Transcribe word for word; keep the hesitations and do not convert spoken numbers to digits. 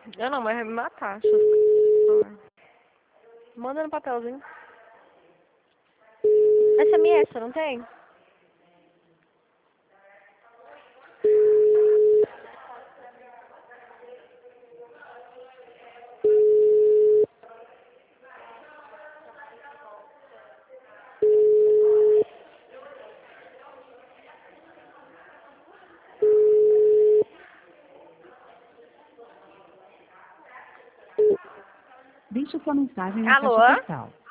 Eu não, mas vai me matar. Deixa eu... Manda no papelzinho. S M S, não tem? Deixe sua mensagem na Alô? caixa postal.